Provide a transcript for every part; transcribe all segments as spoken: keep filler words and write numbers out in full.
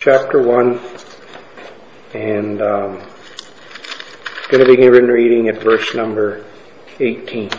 chapter one, and um, going to begin reading at verse number eighteen.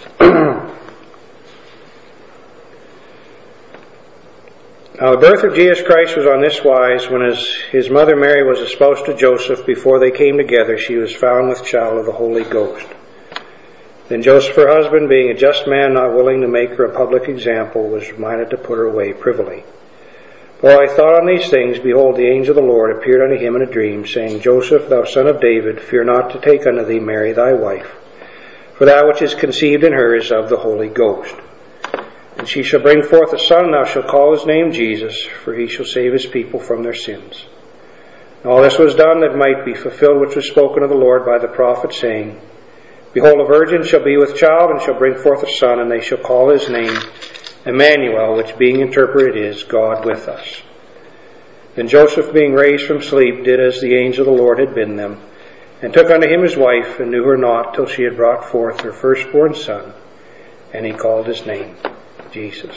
Now the birth of Jesus Christ was on this wise: when his, his mother Mary was espoused to Joseph, before they came together, she was found with child of the Holy Ghost. Then Joseph, her husband, being a just man, not willing to make her a public example, was minded to put her away privily. While I thought on these things, behold, the angel of the Lord appeared unto him in a dream, saying, Joseph, thou son of David, fear not to take unto thee Mary thy wife, for that which is conceived in her is of the Holy Ghost. And she shall bring forth a son, and thou shalt call his name Jesus, for he shall save his people from their sins. And all this was done that might be fulfilled which was spoken of the Lord by the prophet, saying, Behold, a virgin shall be with child, and shall bring forth a son, and they shall call his name Emmanuel, which being interpreted is, God with us. Then Joseph, being raised from sleep, did as the angel of the Lord had bidden them, and took unto him his wife, and knew her not till she had brought forth her firstborn son, and he called his name Jesus.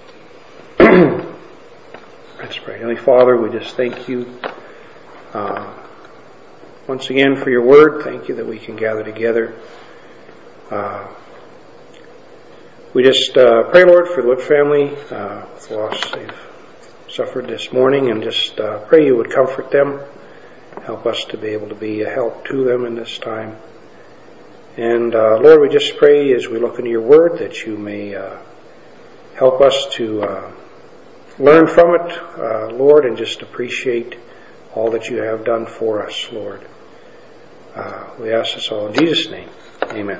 Let's pray. Heavenly Father, we just thank you uh, once again for your word. Thank you that we can gather together. Uh, we just uh, pray, Lord, for the Lip family, uh, with the loss they've suffered this morning, and just uh, pray you would comfort them, help us to be able to be a help to them in this time. And uh, Lord, we just pray as we look into your word that you may uh, help us to uh, learn from it, uh, Lord, and just appreciate all that you have done for us, Lord. Uh, we ask this all in Jesus' name. Amen.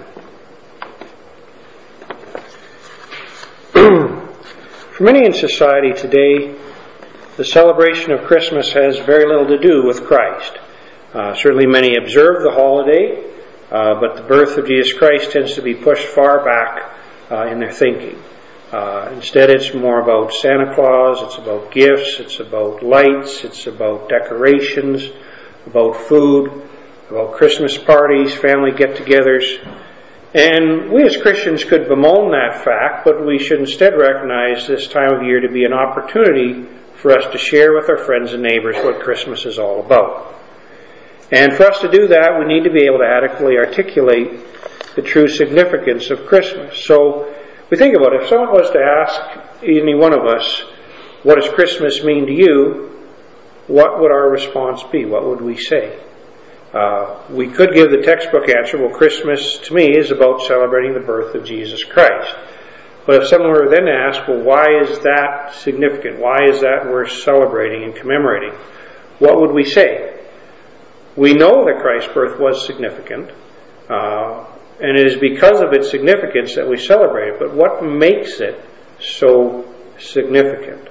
For many in society today, the celebration of Christmas has very little to do with Christ. Uh, certainly many observe the holiday, uh, but the birth of Jesus Christ tends to be pushed far back uh, in their thinking. Uh, instead, it's more about Santa Claus, it's about gifts, it's about lights, it's about decorations, about food, about Christmas parties, family get-togethers. And we as Christians could bemoan that fact, but we should instead recognize this time of year to be an opportunity for us to share with our friends and neighbors what Christmas is all about. And for us to do that, we need to be able to adequately articulate the true significance of Christmas. So we think about it. If someone was to ask any one of us, what does Christmas mean to you? What would our response be? What would we say? Uh, we could give the textbook answer, well, Christmas to me is about celebrating the birth of Jesus Christ. But if someone were then to ask, well, why is that significant? Why is that worth celebrating and commemorating? What would we say? We know that Christ's birth was significant, uh, and it is because of its significance that we celebrate it. But what makes it so significant?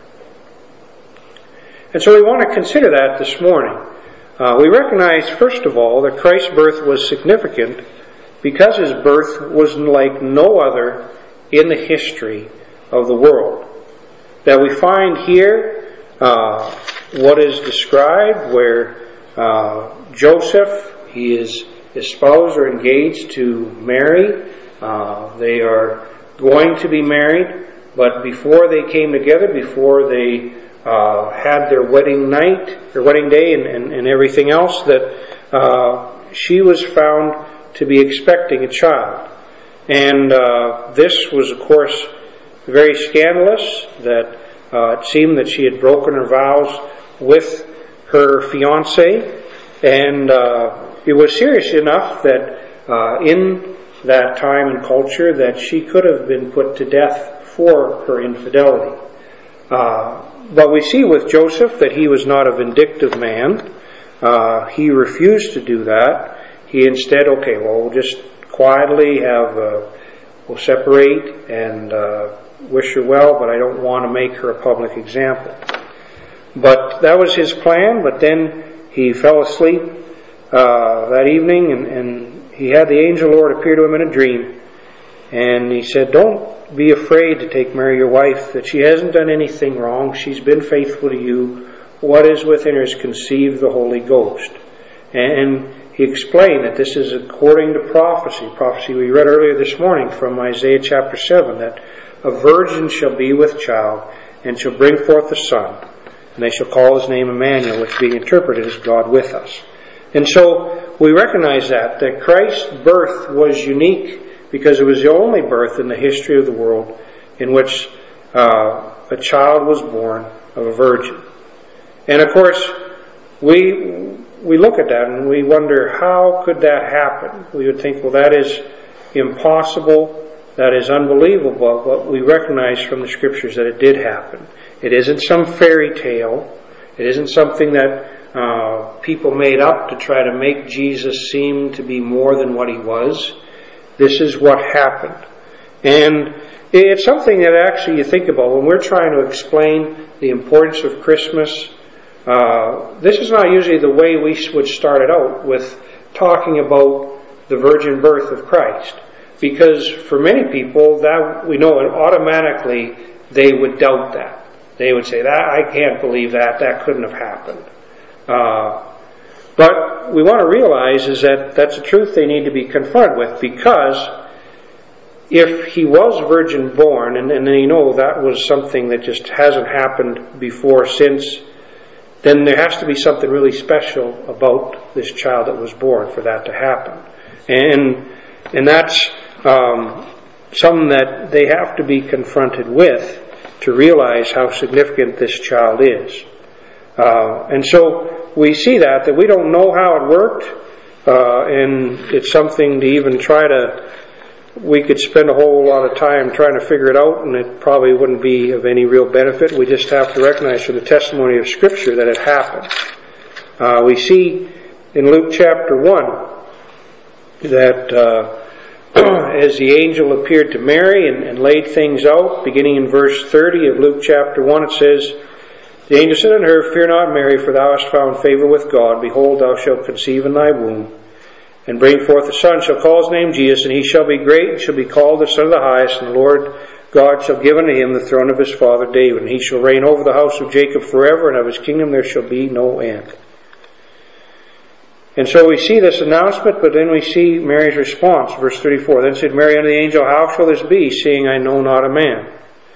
And so we want to consider that this morning. Uh, we recognize, first of all, that Christ's birth was significant because his birth was like no other in the history of the world. That we find here uh, what is described where uh, Joseph, he is espoused or engaged to Mary. Uh, they are going to be married, but before they came together, before they uh, had their wedding night, their wedding day, and, and, and everything else, that uh, she was found to be expecting a child. And uh, this was, of course, very scandalous, that uh, it seemed that she had broken her vows with her fiancé, and uh, it was serious enough that uh, in that time and culture that she could have been put to death for her infidelity. Uh, but we see with Joseph that he was not a vindictive man. Uh, he refused to do that. He instead, okay, well, we'll just quietly have, uh, we'll separate and uh, wish her well, but I don't want to make her a public example. But that was his plan, but then he fell asleep uh, that evening, and, and he had the angel Lord appear to him in a dream, and he said, don't be afraid to take Mary your wife, that she hasn't done anything wrong, she's been faithful to you, what is within her is conceived the Holy Ghost. And he explained that this is according to prophecy, prophecy we read earlier this morning from Isaiah chapter seven, that a virgin shall be with child, and shall bring forth a son, and they shall call his name Emmanuel, which being interpreted is God with us. And so we recognize that, that Christ's birth was unique because it was the only birth in the history of the world in which uh, a child was born of a virgin. And of course, we we look at that and we wonder, how could that happen? We would think, well, that is impossible, that is unbelievable, but we recognize from the Scriptures that it did happen. It isn't some fairy tale. It isn't something that uh, people made up to try to make Jesus seem to be more than what he was. This is what happened. And it's something that actually you think about when we're trying to explain the importance of Christmas. Uh, this is not usually the way we would start it out, with talking about the virgin birth of Christ. Because for many people, that we know automatically they would doubt that. They would say, "That I can't believe that. That couldn't have happened." Uh, but we want to realize is that that's a truth they need to be confronted with, because if he was virgin born, and, and you know that was something that just hasn't happened before since, then there has to be something really special about this child that was born for that to happen. And and that's um, something that they have to be confronted with to realize how significant this child is. Uh, and so we see that, that we don't know how it worked, uh, and it's something to even try to, we could spend a whole lot of time trying to figure it out, and it probably wouldn't be of any real benefit. We just have to recognize from the testimony of Scripture that it happened. Uh, we see in Luke chapter one that uh, as the angel appeared to Mary and, and laid things out, beginning in verse thirty of Luke chapter one, it says, "The angel said unto her, Fear not, Mary, for thou hast found favor with God. Behold, thou shalt conceive in thy womb, and bring forth a son, shall call his name Jesus, and he shall be great, and shall be called the Son of the Highest, and the Lord God shall give unto him the throne of his father David, and he shall reign over the house of Jacob forever, and of his kingdom there shall be no end." And so we see this announcement, but then we see Mary's response, verse thirty-four. "Then said Mary unto the angel, How shall this be, seeing I know not a man?"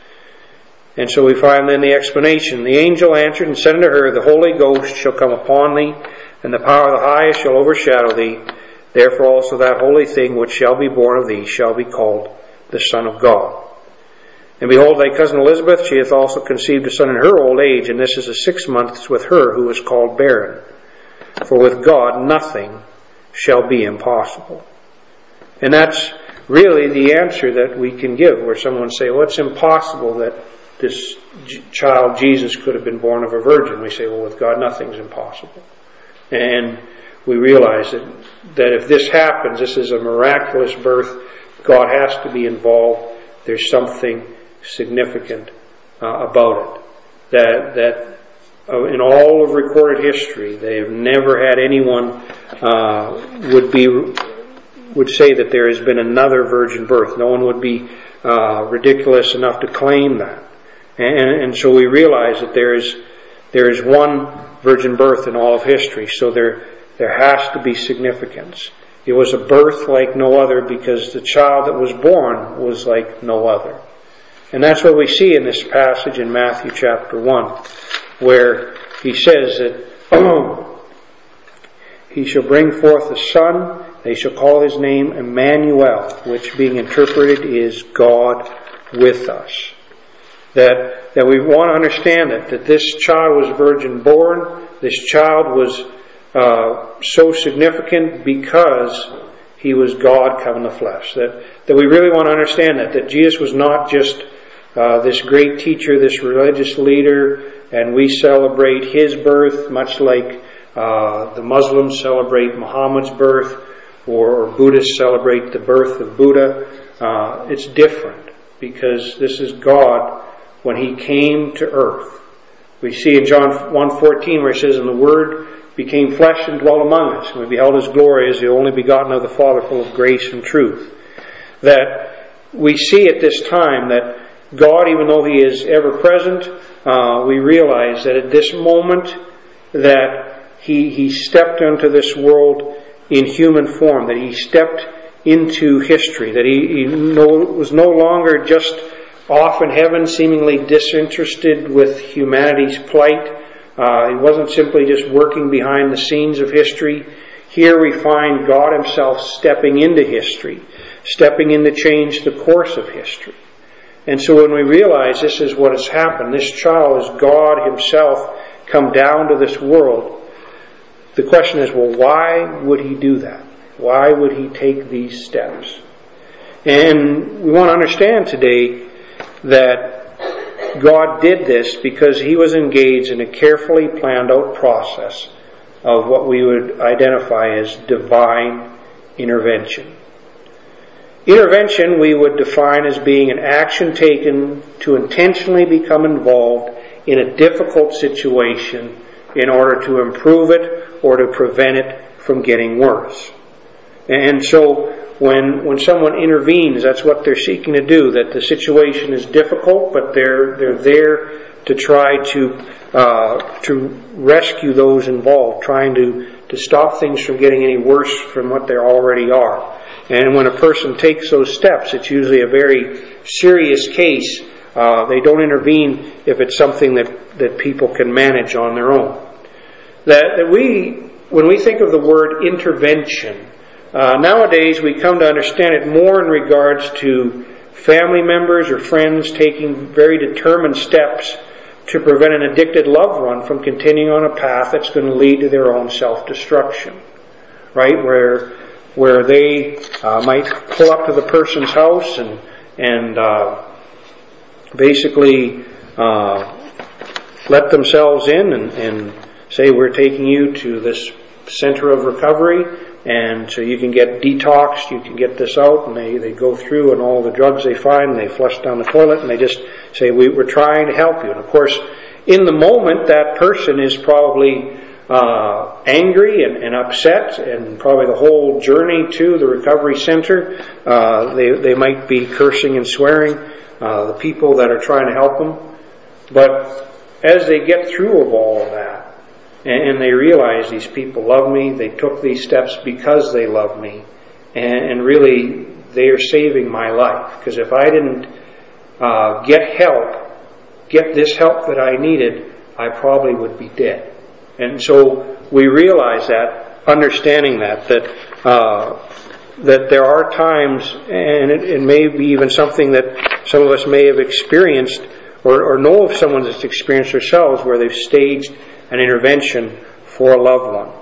And so we find then the explanation. "The angel answered and said unto her, The Holy Ghost shall come upon thee, and the power of the highest shall overshadow thee. Therefore also that holy thing which shall be born of thee shall be called the Son of God. And behold, thy cousin Elizabeth, she hath also conceived a son in her old age, and this is the sixth month with her who is called barren. For with God nothing shall be impossible." And that's really the answer that we can give, where someone say, well, it's impossible that this child Jesus could have been born of a virgin. We say, well, with God nothing's impossible. And we realize that, that if this happens, this is a miraculous birth, God has to be involved. There's something significant uh, about it. That that uh, in all of recorded history, they have never had anyone uh, would be would say that there has been another virgin birth. No one would be uh, ridiculous enough to claim that. And, and so we realize that there is there is one virgin birth in all of history. So there there has to be significance. It was a birth like no other because the child that was born was like no other. And that's what we see in this passage in Matthew chapter one, where he says that oh, he shall bring forth a son, they shall call his name Emmanuel, which being interpreted is God with us. That that we want to understand that, that this child was virgin born, this child was uh, so significant because he was God come in the flesh. That, that we really want to understand that, that Jesus was not just uh, this great teacher, this religious leader, and we celebrate his birth much like uh, the Muslims celebrate Muhammad's birth, or, or Buddhists celebrate the birth of Buddha. Uh, it's different because this is God when he came to earth. We see in John one fourteen where it says, "And the Word became flesh and dwelt among us, and we beheld his glory as the only begotten of the Father, full of grace and truth." That we see at this time that God, even though he is ever present, uh, we realize that at this moment that he, he stepped into this world in human form, that he stepped into history, that he, he no, was no longer just off in heaven, seemingly disinterested with humanity's plight, Uh, he wasn't simply just working behind the scenes of history. Here we find God himself stepping into history, stepping in to change the course of history. And so when we realize this is what has happened, this child is God himself come down to this world, the question is, well, why would he do that? Why would he take these steps? And we want to understand today that God did this because he was engaged in a carefully planned out process of what we would identify as divine intervention. Intervention we would define as being an action taken to intentionally become involved in a difficult situation in order to improve it or to prevent it from getting worse. And so when when someone intervenes, that's what they're seeking to do, that the situation is difficult, but they're they're there to try to uh, to rescue those involved, trying to, to stop things from getting any worse from what they already are. And when a person takes those steps, it's usually a very serious case. Uh, they don't intervene if it's something that, that people can manage on their own. That, that we, when we think of the word intervention, uh, nowadays we come to understand it more in regards to family members or friends taking very determined steps to prevent an addicted loved one from continuing on a path that's going to lead to their own self-destruction. Right? Where where they uh, might pull up to the person's house and and uh, basically uh, let themselves in and, and say, we're taking you to this center of recovery, and so you can get detoxed, you can get this out, and they, they go through and all the drugs they find, and they flush down the toilet, and they just say, we, we're trying to help you. And of course, in the moment, that person is probably uh, angry and, and upset, and probably the whole journey to the recovery center, uh, they, they might be cursing and swearing, uh, the people that are trying to help them. But as they get through of all of that, and, and they realize these people love me, they took these steps because they love me, and, and really they are saving my life. Because if I didn't uh, get help, get this help that I needed, I probably would be dead. And so we realize that, understanding that, that uh, that there are times, and it, it may be even something that some of us may have experienced, or, or know of someone that's experienced themselves, where they've staged an intervention for a loved one.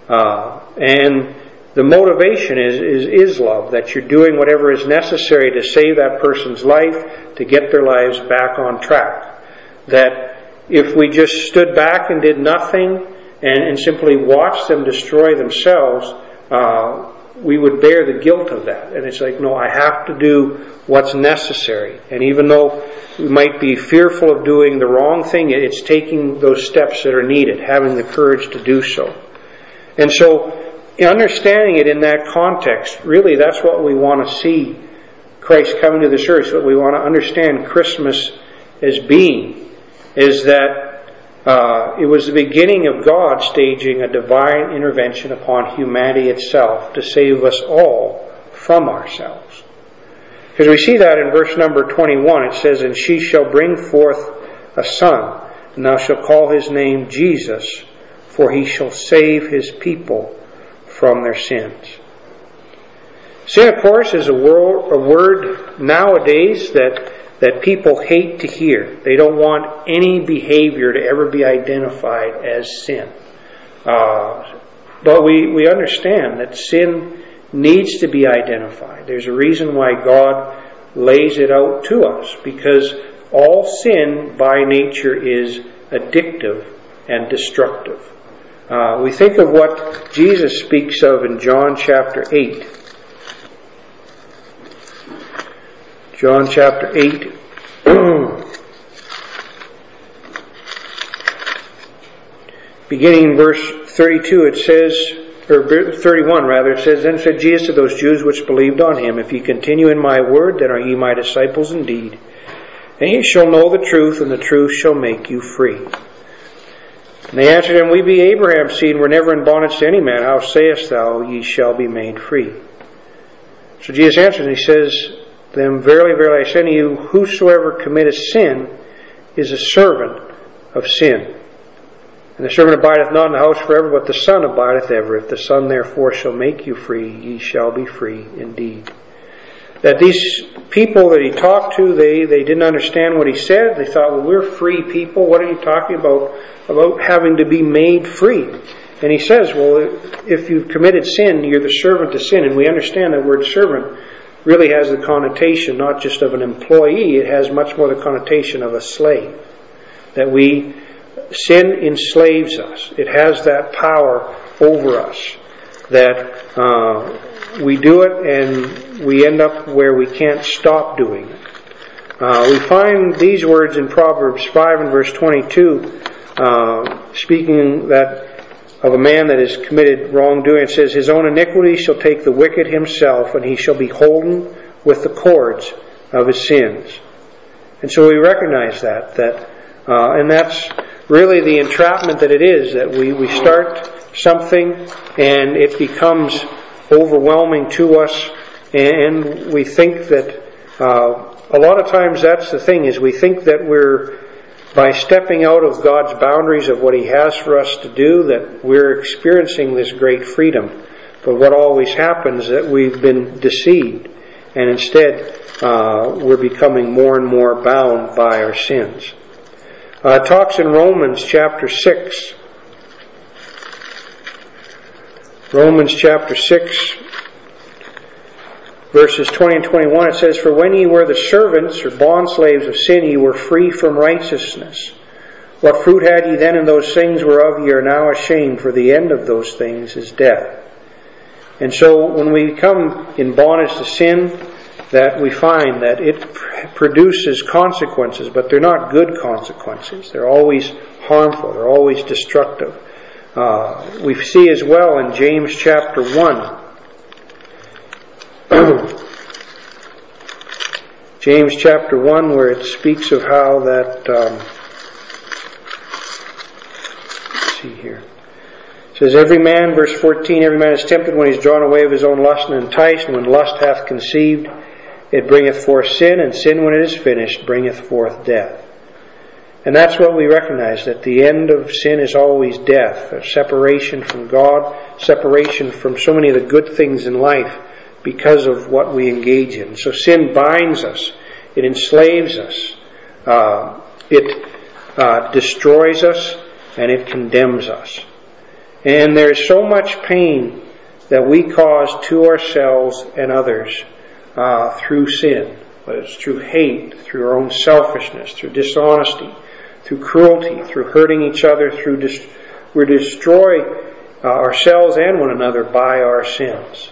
Uh, and the motivation is, is, is love, that you're doing whatever is necessary to save that person's life, to get their lives back on track. That if we just stood back and did nothing and, and simply watched them destroy themselves, uh, we would bear the guilt of that. And it's like, no, I have to do what's necessary. And even though we might be fearful of doing the wrong thing, it's taking those steps that are needed, having the courage to do so. And so, understanding it in that context, really that's what we want to see Christ coming to this earth, what we want to understand Christmas as being, is that uh, it was the beginning of God staging a divine intervention upon humanity itself to save us all from ourselves. Because we see that in verse number twenty-one, it says, "And she shall bring forth a son, and thou shalt call his name Jesus, for he shall save his people from their sins." Sin, of course, is a, word, a word nowadays that that people hate to hear. They don't want any behavior to ever be identified as sin. Uh, but we, we understand that sin needs to be identified. There's a reason why God lays it out to us, because all sin by nature is addictive and destructive. Uh, we think of what Jesus speaks of in John chapter eight. John chapter eight. Beginning in verse thirty-two, it says, or thirty-one rather, it says, "Then said Jesus to those Jews which believed on him, If ye continue in my word, then are ye my disciples indeed. And ye shall know the truth, and the truth shall make you free. And they answered him, We be Abraham's seed, and were never in bondage to any man. How sayest thou, ye shall be made free? So Jesus answered, and he says to them, Verily, verily, I say unto you, whosoever committeth sin is a servant of sin. And the servant abideth not in the house forever, but the Son abideth ever. If the Son therefore shall make you free, ye shall be free indeed. That these people that he talked to, they, they didn't understand what he said. They thought, well, we're free people. What are you talking about? About having to be made free. And he says, well, if you've committed sin, you're the servant to sin. And we understand that word servant really has the connotation not just of an employee, it has much more the connotation of a slave. That we, sin enslaves us. It has that power over us. That uh, we do it and we end up where we can't stop doing it. Uh, we find these words in Proverbs five and verse twenty-two, uh, speaking that of a man that has committed wrongdoing. It says, his own iniquity shall take the wicked himself, and he shall be holden with the cords of his sins. And so we recognize that, that uh, and that's really the entrapment that it is, that we, we start something and it becomes overwhelming to us, and we think that uh, a lot of times that's the thing, is we think that we're, by stepping out of God's boundaries of what He has for us to do, that we're experiencing this great freedom. But what always happens is that we've been deceived, and instead uh, we're becoming more and more bound by our sins. Uh, it talks in Romans chapter six. Romans chapter six, verses twenty and twenty-one, it says, for when ye were the servants or bondslaves of sin, ye were free from righteousness. What fruit had ye then in those things whereof ye are now ashamed? For the end of those things is death. And so when we come in bondage to sin, that we find that it produces consequences, but they're not good consequences. They're always harmful. They're always destructive. Uh, we see as well in James chapter one, James chapter one, where it speaks of how that, um, let's see here. It says, every man, verse fourteen, every man is tempted when he is drawn away of his own lust and enticed. And when lust hath conceived, it bringeth forth sin, and sin, when it is finished, bringeth forth death. And that's what we recognize, that the end of sin is always death, a separation from God, separation from so many of the good things in life, because of what we engage in. So sin binds us. It enslaves us. Uh, it uh, destroys us, and it condemns us. And there is so much pain that we cause to ourselves and others uh, through sin. Whether it's through hate, through our own selfishness, through dishonesty, through cruelty, through hurting each other, through dis- we destroy uh, ourselves and one another by our sins.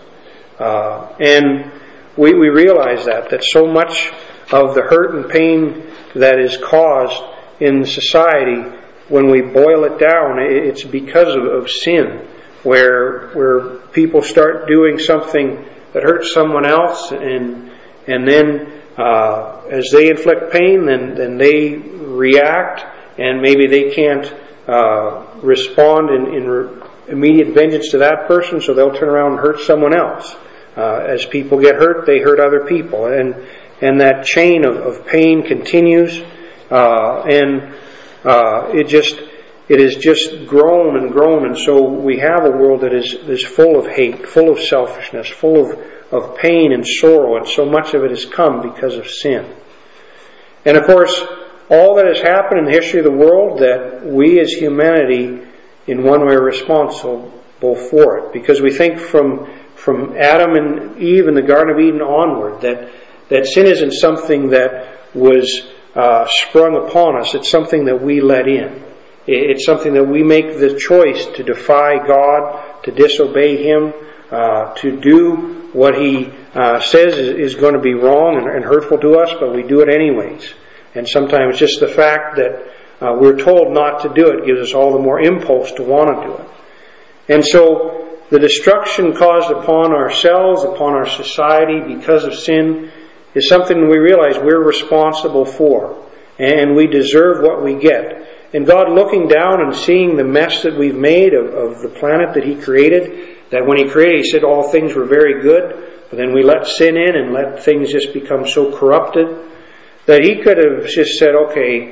Uh, and we, we realize that, that so much of the hurt and pain that is caused in society, when we boil it down, it's because of, of sin, where where people start doing something that hurts someone else, and and then uh, as they inflict pain, then, then they react, and maybe they can't uh, respond in, in re- immediate vengeance to that person, so they'll turn around and hurt someone else. Uh, as people get hurt, they hurt other people, and and that chain of, of pain continues, uh, and uh, it just it has just grown and grown, and so we have a world that is is full of hate, full of selfishness, full of of pain and sorrow, and so much of it has come because of sin. And of course, all that has happened in the history of the world, that we as humanity, in one way, are responsible for it, because we think from From Adam and Eve in the Garden of Eden onward, that, that sin isn't something that was uh, sprung upon us. It's something that we let in. It's something that we make the choice to defy God, to disobey Him, uh, to do what He uh, says is, is going to be wrong and, and hurtful to us, but we do it anyways. And sometimes just the fact that uh, we're told not to do it gives us all the more impulse to want to do it. And so the destruction caused upon ourselves, upon our society because of sin, is something we realize we're responsible for. And we deserve what we get. And God, looking down and seeing the mess that we've made of, of the planet that He created, that when He created, He said all things were very good, but then we let sin in and let things just become so corrupted, that He could have just said, okay,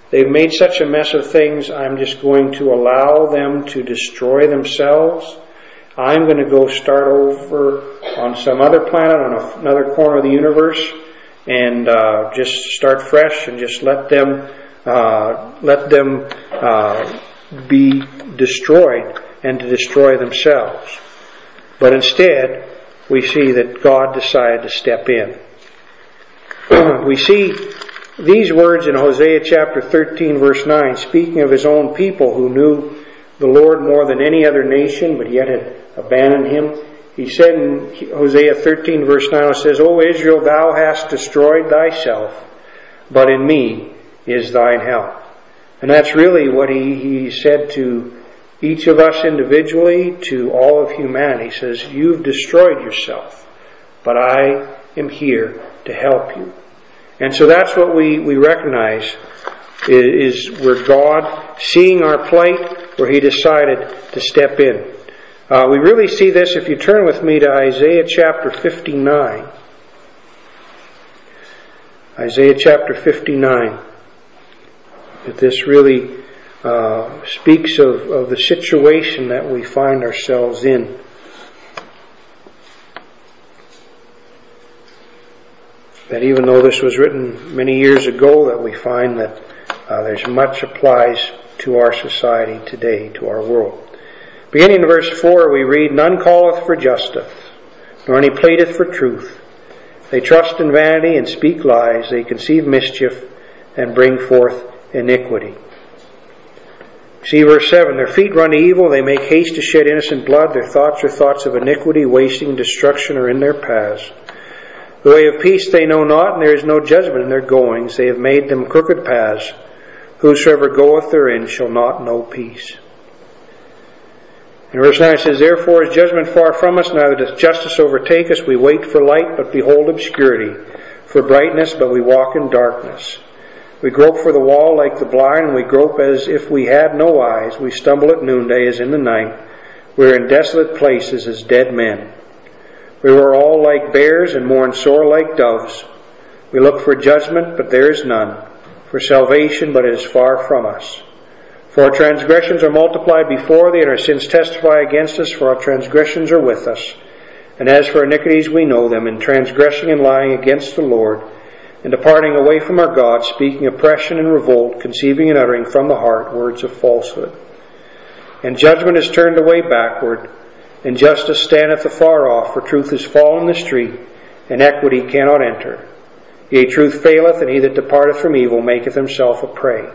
they've made such a mess of things, I'm just going to allow them to destroy themselves. I'm going to go start over on some other planet, on another corner of the universe, and uh, just start fresh and just let them uh, let them uh, be destroyed and to destroy themselves. But instead, we see that God decided to step in. We see these words in Hosea chapter thirteen, verse nine, speaking of his own people who knew the Lord more than any other nation, but yet had abandoned him. He said in Hosea thirteen, verse nine, it says, O Israel, thou hast destroyed thyself, but in me is thine help. And that's really what he, he said to each of us individually, to all of humanity. He says, you've destroyed yourself, but I am here to help you. And so that's what we, we recognize is, is where God, seeing our plight, where He decided to step in. Uh, we really see this if you turn with me to Isaiah chapter fifty-nine. Isaiah chapter fifty-nine. That this really uh, speaks of, of the situation that we find ourselves in. That even though this was written many years ago, that we find that uh, there's much applies to our society today, to our world. Beginning in verse four, we read, None calleth for justice, nor any pleadeth for truth. They trust in vanity and speak lies. They conceive mischief and bring forth iniquity. See verse seven, Their feet run to evil, they make haste to shed innocent blood. Their thoughts are thoughts of iniquity, wasting, destruction are in their paths. The way of peace they know not, and there is no judgment in their goings. They have made them crooked paths. Whosoever goeth therein shall not know peace. And verse nine says, Therefore is judgment far from us, neither doth justice overtake us. We wait for light, but behold obscurity, for brightness, but we walk in darkness. We grope for the wall like the blind, and we grope as if we had no eyes. We stumble at noonday as in the night. We are in desolate places as dead men. We were all like bears and mourn sore like doves. We look for judgment, but there is none. For salvation, but it is far from us. For our transgressions are multiplied before thee, and our sins testify against us, for our transgressions are with us. And as for iniquities, we know them, in transgressing and lying against the Lord, and departing away from our God, speaking oppression and revolt, conceiving and uttering from the heart words of falsehood. And judgment is turned away backward, and justice standeth afar off, for truth is fallen in the street, and equity cannot enter. Yea, truth faileth, and he that departeth from evil maketh himself a prey.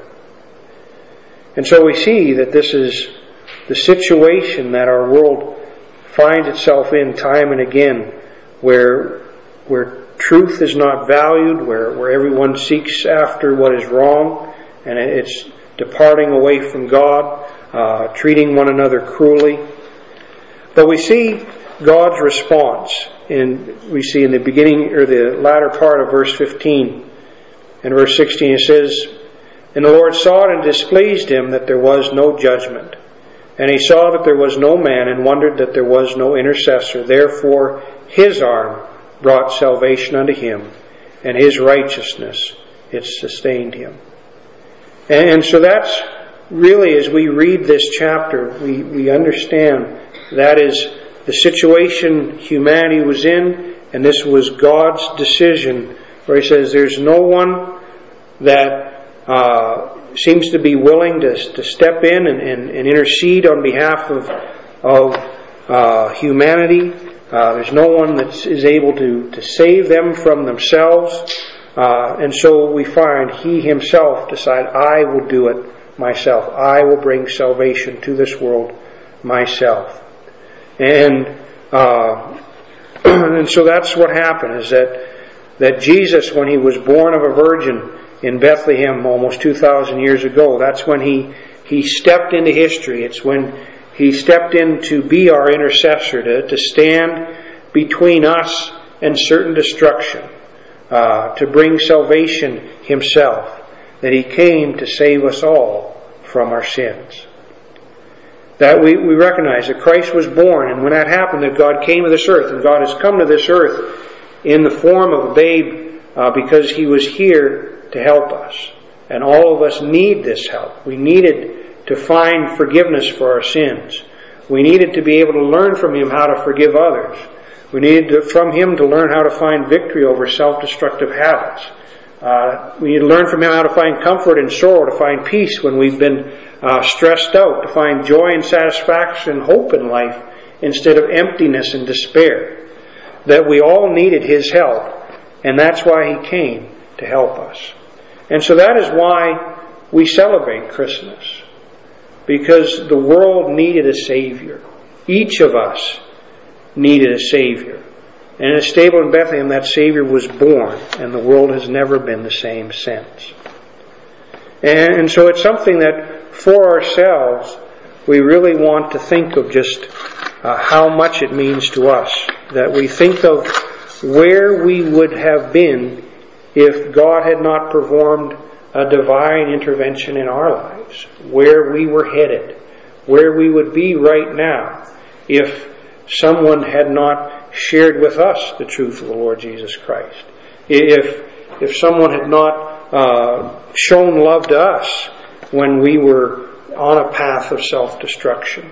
And so we see that this is the situation that our world finds itself in time and again, where where truth is not valued, where, where everyone seeks after what is wrong, and it's departing away from God, uh, treating one another cruelly. But we see God's response, and we see in the beginning or the latter part of verse fifteen and verse sixteen. It says, And the Lord saw it and displeased him that there was no judgment. And he saw that there was no man, and wondered that there was no intercessor. Therefore his arm brought salvation unto him, and his righteousness it sustained him. And, and so that's really, as we read this chapter, we, we understand that is the situation humanity was in, and this was God's decision, where He says there's no one that uh, seems to be willing to, to step in and, and, and intercede on behalf of, of uh, humanity. Uh, there's no one that is able to, to save them from themselves. Uh, and so we find He Himself decided, I will do it myself. I will bring salvation to this world myself. And uh, and so that's what happened, is that that Jesus, when He was born of a virgin in Bethlehem almost two thousand years ago, that's when He He stepped into history. It's when He stepped in to be our intercessor, to, to stand between us and certain destruction, uh, to bring salvation Himself, that He came to save us all from our sins. That we, we recognize that Christ was born, and when that happened, that God came to this earth, and God has come to this earth in the form of a babe uh, because He was here to help us. And all of us need this help. We needed to find forgiveness for our sins. We needed to be able to learn from Him how to forgive others. We needed to, from Him to learn how to find victory over self-destructive habits. Uh, we need to learn from Him how to find comfort in sorrow, to find peace when we've been uh, stressed out, to find joy and satisfaction and hope in life instead of emptiness and despair. That we all needed His help, and that's why He came to help us. And so that is why we celebrate Christmas. Because the world needed a Savior. Each of us needed a Savior. And in a stable in Bethlehem, that Savior was born, and the world has never been the same since. And, and so it's something that, for ourselves, we really want to think of just uh, how much it means to us. That we think of where we would have been if God had not performed a divine intervention in our lives, where we were headed, where we would be right now if someone had not shared with us the truth of the Lord Jesus Christ. If if someone had not uh, shown love to us when we were on a path of self-destruction.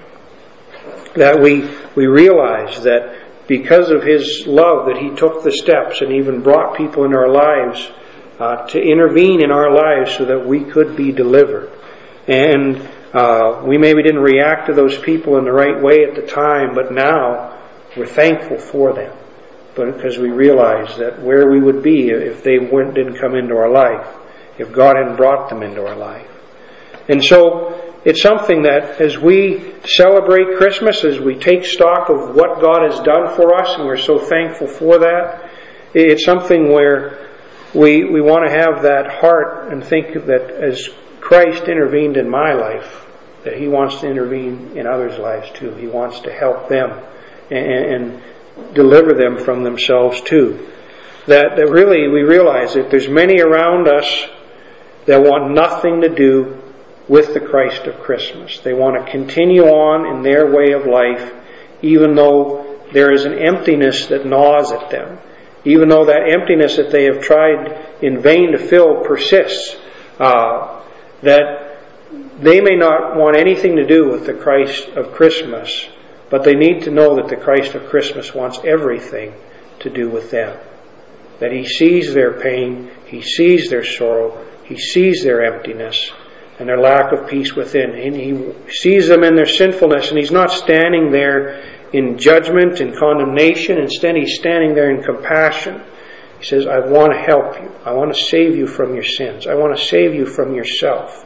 That we, we realize that because of His love that He took the steps and even brought people in our lives uh, to intervene in our lives so that we could be delivered. And uh, we maybe didn't react to those people in the right way at the time, but now we're thankful for them. But because we realize that where we would be if they weren't, didn't come into our life, if God hadn't brought them into our life. And so it's something that as we celebrate Christmas, as we take stock of what God has done for us, and we're so thankful for that, it's something where we we want to have that heart and think that as Christ intervened in my life, that He wants to intervene in others' lives too. He wants to help them and, and deliver them from themselves too. That, that really we realize that there's many around us that want nothing to do with the Christ of Christmas. They want to continue on in their way of life, even though there is an emptiness that gnaws at them. Even though that emptiness that they have tried in vain to fill persists. Uh, that they may not want anything to do with the Christ of Christmas, but they need to know that the Christ of Christmas wants everything to do with them. That He sees their pain, He sees their sorrow, He sees their emptiness, and their lack of peace within. And He sees them in their sinfulness, and He's not standing there in judgment and condemnation. Instead, He's standing there in compassion. He says, I want to help you. I want to save you from your sins. I want to save you from yourself.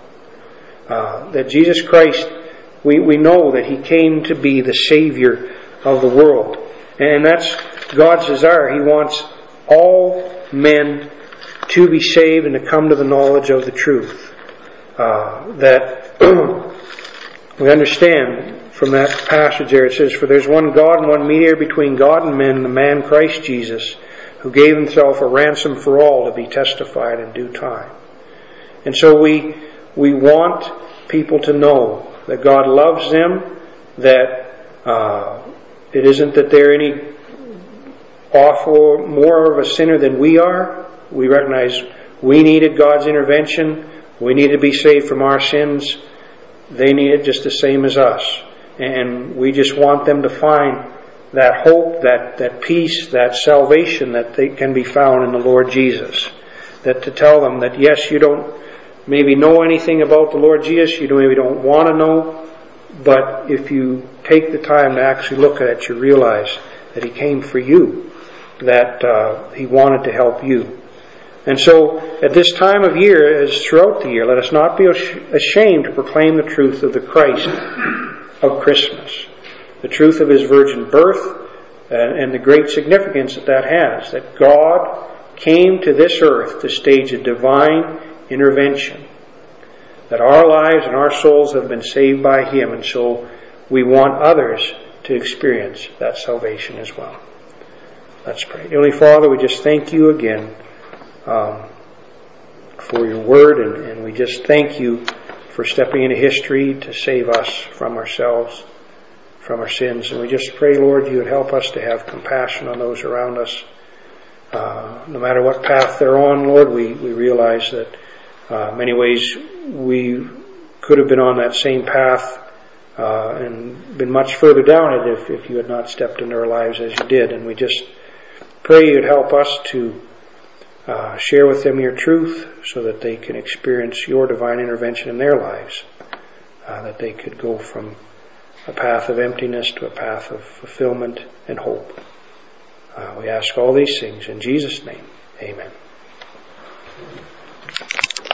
Uh, that Jesus Christ, we, we know that He came to be the Savior of the world. And that's God's desire. He wants all men to be saved and to come to the knowledge of the truth. Uh, that we understand from that passage there, it says, for there's one God and one mediator between God and men, the man Christ Jesus, who gave Himself a ransom for all to be testified in due time. And so we we want people to know that God loves them, that uh, it isn't that they're any awful, more of a sinner than we are. We recognize we needed God's intervention. We need to be saved from our sins. They need it just the same as us. And we just want them to find that hope, that, that peace, that salvation that they can be found in the Lord Jesus. That to tell them that yes, you don't maybe know anything about the Lord Jesus, you maybe don't want to know, but if you take the time to actually look at it, you realize that He came for you, that uh, He wanted to help you. And so, at this time of year, as throughout the year, let us not be ashamed to proclaim the truth of the Christ of Christmas. The truth of His virgin birth and, and the great significance that that has. That God came to this earth to stage a divine intervention. That our lives and our souls have been saved by Him, and so we want others to experience that salvation as well. Let's pray. Heavenly Father, we just thank You again Um, for Your word, and, and we just thank You for stepping into history to save us from ourselves, from our sins. And we just pray, Lord, You would help us to have compassion on those around us. Uh, no matter what path they're on, Lord, we, we realize that Uh, many ways we could have been on that same path uh, and been much further down it if, if you had not stepped into our lives as you did. And we just pray you'd help us to uh, share with them your truth so that they can experience your divine intervention in their lives, uh, that they could go from a path of emptiness to a path of fulfillment and hope. Uh, we ask all these things in Jesus' name. Amen.